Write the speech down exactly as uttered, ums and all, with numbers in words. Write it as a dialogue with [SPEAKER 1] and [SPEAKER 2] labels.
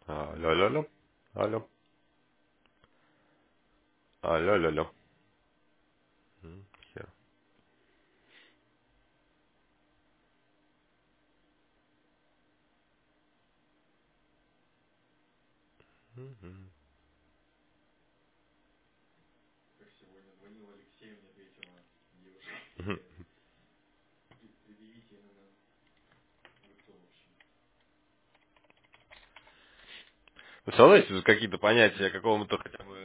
[SPEAKER 1] Алло, алло, алло. Алло. Алло, алло, алло. М, хер. Мгм. Мгм. Представляете, тут какие-то понятия какого-то хотя бы